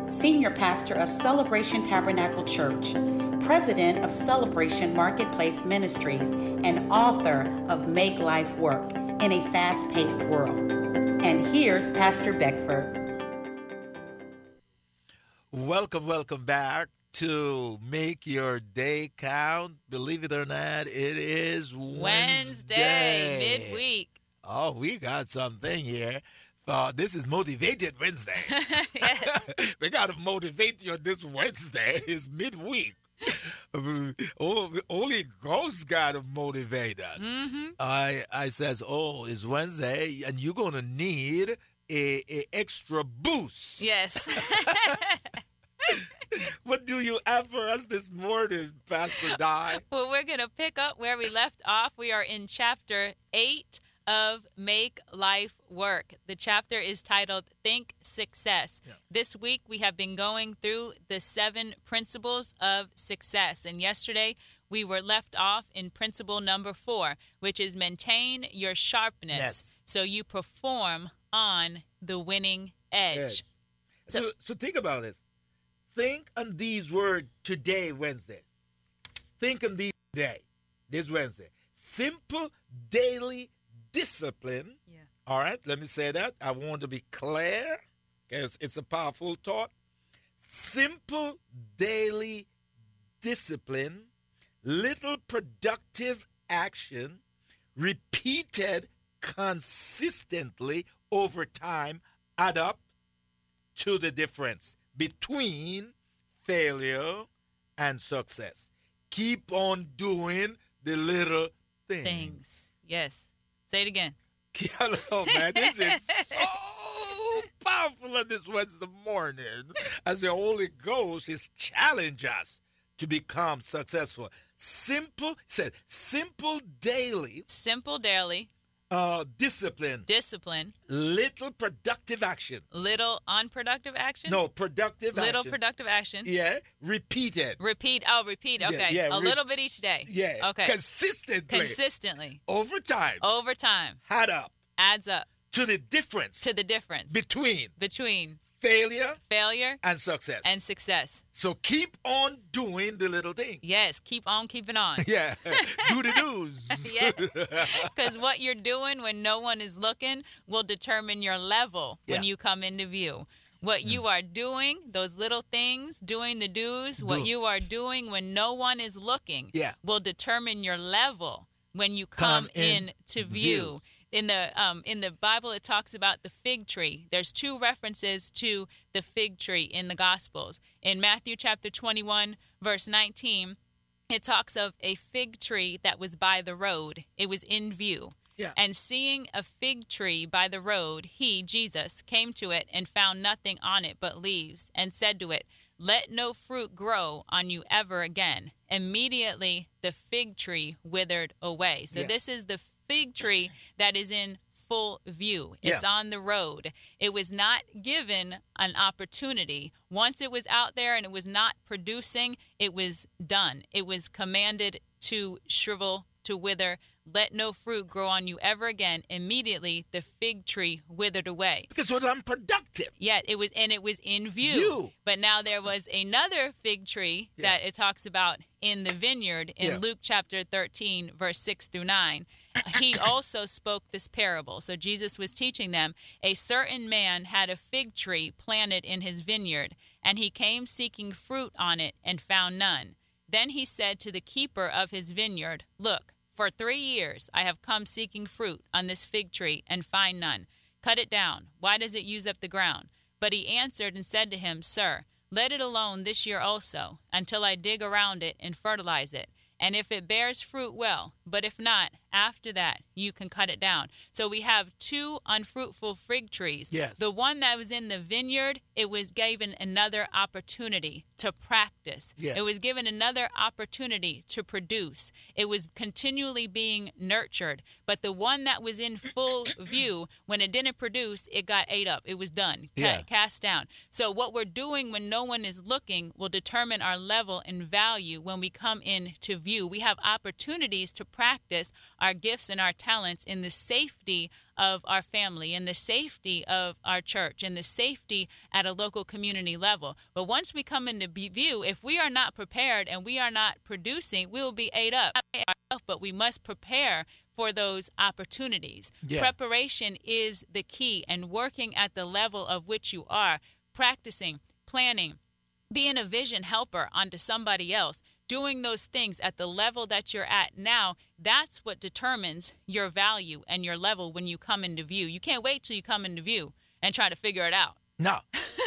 Senior Pastor of Celebration Tabernacle Church, President of Celebration Marketplace Ministries, and author of Make Life Work in a Fast-Paced World. And here's Pastor Beckford. Welcome back to Make Your Day Count. Believe it or not, it is Wednesday. Midweek. Oh, we got something here. This is Motivated Wednesday. Yes. We got to motivate you this Wednesday. It's midweek. Only Ghost got to motivate us. Mm-hmm. I says, it's Wednesday, and you're going to need a extra boost. Yes. What do you have for us this morning, Pastor Di? Well, we're going to pick up where we left off. We are in chapter 8 of Make Life Work. The chapter is titled Think Success. Yeah. This week we have been going through the 7 principles of success. And yesterday we were left off in principle number 4, which is maintain your sharpness so you perform on the winning edge. So think about this. Think on these words today, Wednesday. Think on these today, this Wednesday. Simple daily discipline. Yeah. All right, let me say that. I want to be clear because it's a powerful thought. Simple daily discipline, little productive action, repeated consistently over time, add up to the difference between failure and success. Keep on doing the little things. Yes. Say it again. Hello, man. This is so powerful on this Wednesday morning as the Holy Ghost is challenging us to become successful. Simple daily. Simple daily. Discipline. Little productive action. Little unproductive action? No, productive action. Little productive action. Yeah. Repeated. Repeat. Okay. Yeah, a little bit each day. Yeah. Okay. Consistently. Over time. Adds up. To the difference. Between failure and success. So keep on doing the little things. Yes, keep on keeping on. Yeah, do the do's. Yes, because what you're doing when no one is looking will determine your level when you come into view. What you are doing, those little things, doing the do's, what you are doing when no one is looking will determine your level when you come into view. In the Bible, it talks about the fig tree. There's 2 references to the fig tree in the Gospels. In Matthew chapter 21, verse 19, it talks of a fig tree that was by the road. It was in view. Yeah. And seeing a fig tree by the road, he, Jesus, came to it and found nothing on it but leaves, and said to it, "Let no fruit grow on you ever again." Immediately the fig tree withered away. So this is the fig tree that is in full view. It's on the road. It was not given an opportunity. Once it was out there and it was not producing, it was done. It was commanded to shrivel, to wither. Let no fruit grow on you ever again. Immediately the fig tree withered away. Because it was unproductive. Yeah, it was in view. But now there was another fig tree that it talks about in the vineyard in Luke chapter 13, verse 6 through 9. He also spoke this parable. So Jesus was teaching them, a certain man had a fig tree planted in his vineyard, and he came seeking fruit on it and found none. Then he said to the keeper of his vineyard, "Look, for 3 years I have come seeking fruit on this fig tree and find none. Cut it down. Why does it use up the ground?" But he answered and said to him, "Sir, let it alone this year also, until I dig around it and fertilize it. And if it bears fruit, well, but if not, after that, you can cut it down." So we have 2 unfruitful fig trees. Yes. The one that was in the vineyard, it was given another opportunity to practice. Yeah. It was given another opportunity to produce. It was continually being nurtured. But the one that was in full view, when it didn't produce, it got ate up. It was done, cast down. So what we're doing when no one is looking will determine our level and value when we come into view. We have opportunities to practice our gifts and our talents in the safety of our family, in the safety of our church, in the safety at a local community level. But once we come into view, if we are not prepared and we are not producing, we will be ate up. But we must prepare for those opportunities. Yeah. Preparation is the key, and working at the level of which you are, practicing, planning, being a vision helper onto somebody else, doing those things at the level that you're at now, that's what determines your value and your level when you come into view. You can't wait till you come into view and try to figure it out. No.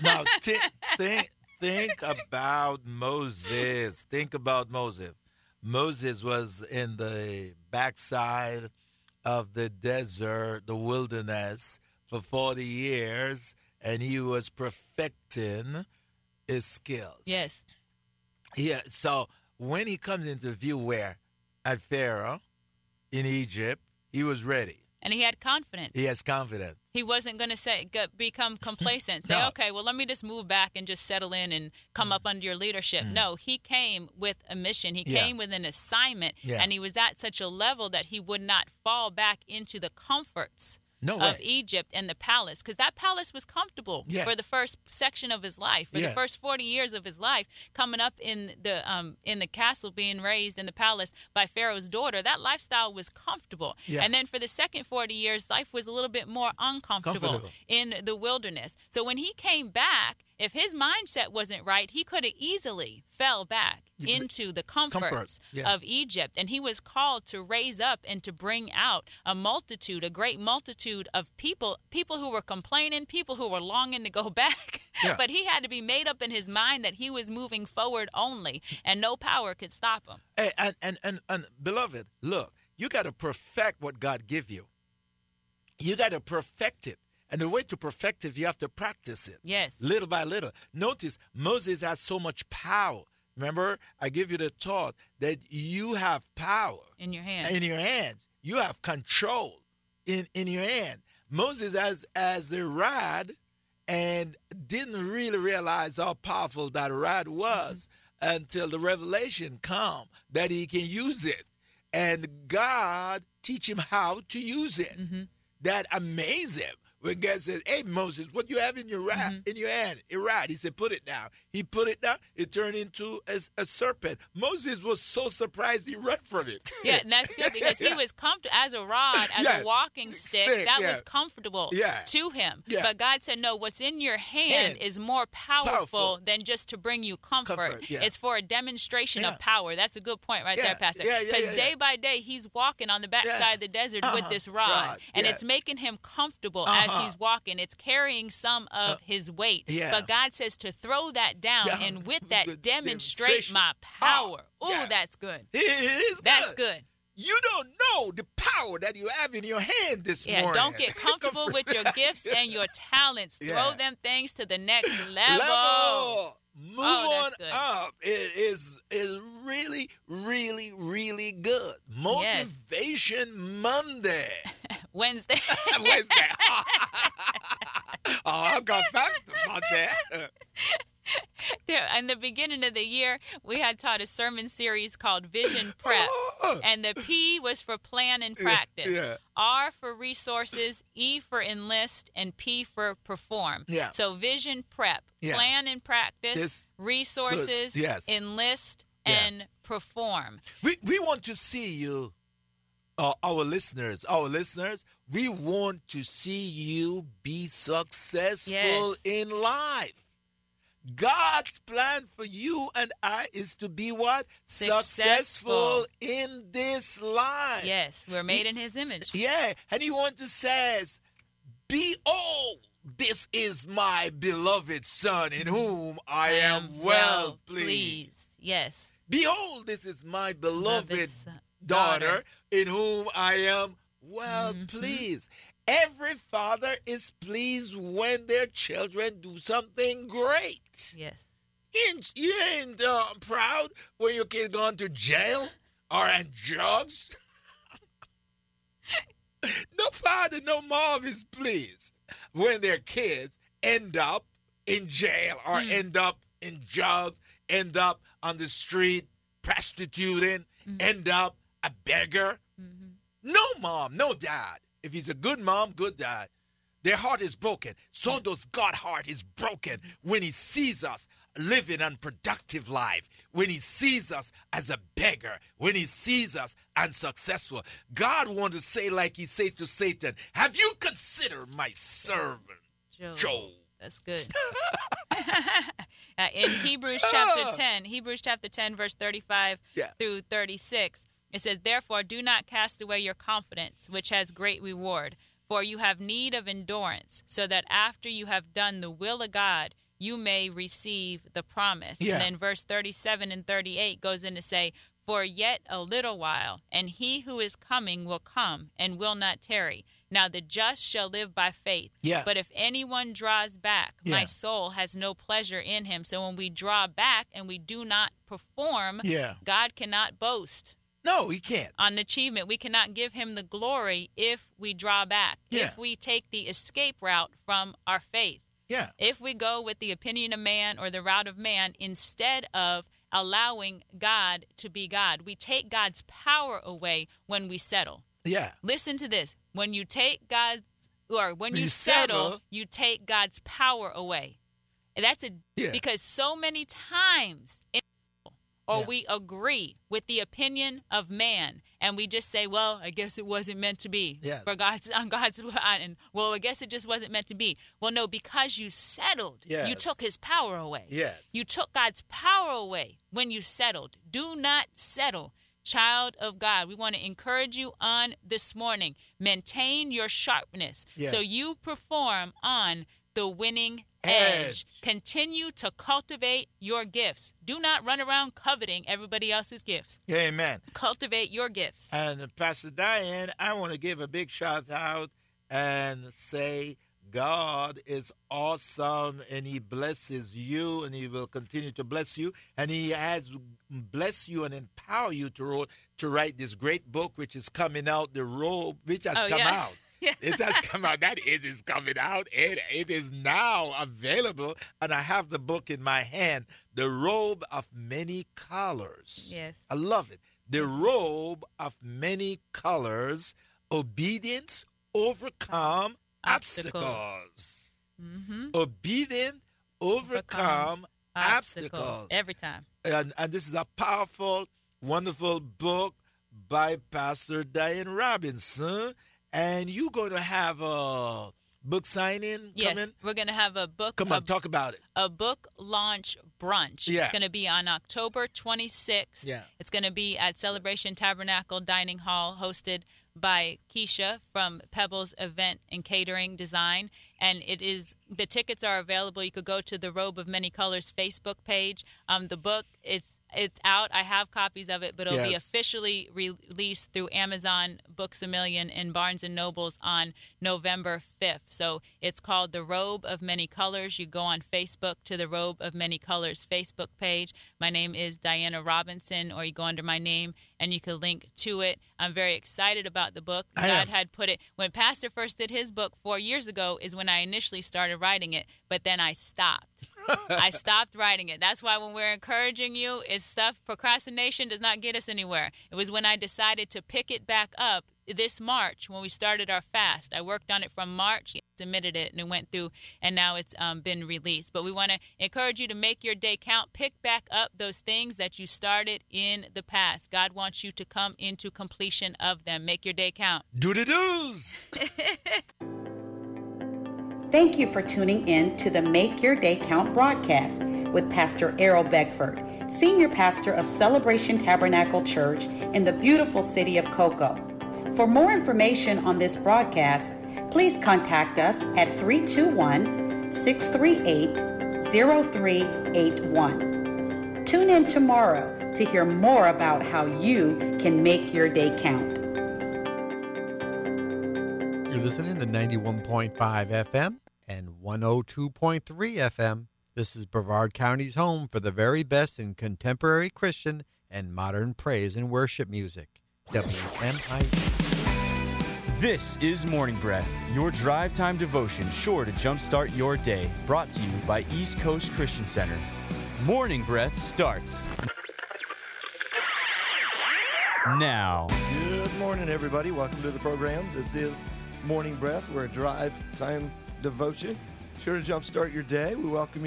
Think about Moses. Think about Moses. Moses was in the backside of the desert, the wilderness, for 40 years, and he was perfecting his skills. Yes. Yeah, so when he comes into view where? At Pharaoh, in Egypt, he was ready. And he had confidence. He has confidence. He wasn't going to become complacent, say, No. okay, well, let me just move back and just settle in and come up under your leadership. No, he came with a mission. He Yeah. came with an assignment, Yeah. and he was at such a level that he would not fall back into the comforts No of way. Egypt and the palace, because that palace was comfortable Yes. for the first section of his life, for the Yes. first 40 years of his life, coming up in the castle, being raised in the palace by Pharaoh's daughter. That lifestyle was comfortable. Yeah. And then for the second 40 years, life was a little bit more uncomfortable Comfortable. in the wilderness. So when he came back, if his mindset wasn't right, he could have easily fell back into the comforts yeah. of Egypt. And he was called to raise up and to bring out a great multitude of people who were complaining, people who were longing to go back. Yeah. But he had to be made up in his mind that he was moving forward only, and no power could stop him. Hey, and beloved, look, you got to perfect what God give you. You got to perfect it. And the way to perfect it, you have to practice it. Yes. Little by little. Notice, Moses has so much power. Remember, I give you the thought that you have power In your hand. in your hands. You have control in your hand. Moses has a rod and didn't really realize how powerful that rod was until the revelation come that he can use it. And God teach him how to use it. That amazed him. When God said, hey, Moses, what you have in your in your hand? A rod. He said, put it down. He put it down. It turned into a serpent. Moses was so surprised he ran from it. Yeah, and that's good because he was comfortable as a rod, as Yeah. a walking stick. That was comfortable to him. Yeah. But God said, no, what's in your hand is more powerful than just to bring you comfort. Yeah. It's for a demonstration of power. That's a good point right there, Pastor. Yeah, Because day by day, he's walking on the backside of the desert with this rod. And it's making him comfortable as he's walking. It's carrying some of his weight. Yeah. But God says to throw that down and with that Good demonstrate demonstration. my power. Oh, yeah. That's good. It is That's good. You don't know the power that you have in your hand this morning. Don't get comfortable with your gifts and your talents. Yeah. Throw them things to the next level. Move Oh, on that's good. up. It is really, really, really good. Motivation Monday. Wednesday. Wednesday. I got back to Monday. There, in the beginning of the year, we had taught a sermon series called Vision Prep. And the P was for plan and practice. Yeah. R for resources, E for enlist, and P for perform. Yeah. So vision prep, Yeah. plan and practice, This- resources, so, yes. enlist, Yeah. and perform. We want to see you, our listeners, we want to see you be successful Yes. in life. God's plan for you and I is to be what? Successful. In this life. Yes, we're made in his image. Yeah, and he wants to says, behold, this is my beloved son in whom I am well pleased. Yes. Behold, this is my beloved son- daughter in whom I am well pleased. Every father is pleased when their children do something great. Yes. You ain't proud when your kid gone to jail or on drugs. No father, no mom is pleased when their kids end up in jail or end up in drugs, end up on the street prostituting, end up a beggar. No mom, no dad. If he's a good mom, good dad, their heart is broken. So does God's heart is broken when he sees us living an unproductive life, when he sees us as a beggar, when he sees us unsuccessful. God wants to say like he said to Satan, have you considered my servant, Job? That's good. In Hebrews chapter 10, verse 35 through 36, it says, therefore, do not cast away your confidence, which has great reward. For you have need of endurance, so that after you have done the will of God, you may receive the promise. Yeah. And then verse 37 and 38 goes in to say, for yet a little while, and he who is coming will come and will not tarry. Now the just shall live by faith. Yeah. But if anyone draws back, my soul has no pleasure in him. So when we draw back and we do not perform, God cannot boast. No, he can't. On achievement, we cannot give him the glory if we draw back, if we take the escape route from our faith. Yeah. If we go with the opinion of man or the route of man instead of allowing God to be God, we take God's power away when we settle. Yeah. Listen to this. When you take God's, or when you settle, you take God's power away. And that's because so many times we agree with the opinion of man, and we just say, well, I guess it wasn't meant to be. Yes. For God's, and well, I guess it just wasn't meant to be. Well, no, because you settled, you took his power away. Yes. You took God's power away when you settled. Do not settle. Child of God, we want to encourage you on this morning. Maintain your sharpness so you perform on the winning edge. Continue to cultivate your gifts. Do not run around coveting everybody else's gifts. Amen. Cultivate your gifts. And Pastor Diane, I want to give a big shout out and say God is awesome, and he blesses you, and he will continue to bless you, and he has blessed you and empower you to write this great book which is coming out, The Robe, which has come out. Yeah. It has come out. That is coming out. It is now available, and I have the book in my hand, The Robe of Many Colors. Yes. I love it. The Robe of Many Colors, Obedience, Overcome Obstacles. Mm-hmm. Obedient, overcome obstacles. Every time. And this is a powerful, wonderful book by Pastor Diane Robinson. And you're going to have a book signing coming? Yes, we're going to have a book. Come on, talk about it. A book launch brunch. Yeah. It's going to be on October 26th. Yeah. It's going to be at Celebration Tabernacle Dining Hall, hosted by Keisha from Pebbles Event and Catering Design. And the tickets are available. You could go to the Robe of Many Colors Facebook page. The book is it's out. I have copies of it, but it'll be officially released through Amazon Books A Million and Barnes & Nobles on November 5th. So it's called The Robe of Many Colors. You go on Facebook to the Robe of Many Colors Facebook page. My name is Diana Robinson, or you go under my name and you can link to it. I'm very excited about the book. God had put it, when Pastor first did his book 4 years ago is when I initially started writing it, but then I stopped. I stopped writing it. That's why when we're encouraging you, it's stuff, procrastination does not get us anywhere. It was when I decided to pick it back up this March when we started our fast. I worked on it from March, submitted it, and it went through, and now it's been released. But we want to encourage you to make your day count. Pick back up those things that you started in the past. God wants you to come into completion of them. Make your day count. Do the do's. Thank you for tuning in to the Make Your Day Count broadcast with Pastor Errol Beckford, Senior Pastor of Celebration Tabernacle Church in the beautiful city of Cocoa. For more information on this broadcast, please contact us at 321-638-0381. Tune in tomorrow to hear more about how you can make your day count. You're listening to 91.5 FM and 102.3 FM. This is Brevard County's home for the very best in contemporary Christian and modern praise and worship music. WMIV. This is Morning Breath, your drive time devotion sure to jumpstart your day. Brought to you by East Coast Christian Center. Morning Breath starts now. Good morning, everybody. Welcome to the program. This is Morning Breath. We're a drive time devotion. Sure to jumpstart your day. We welcome you.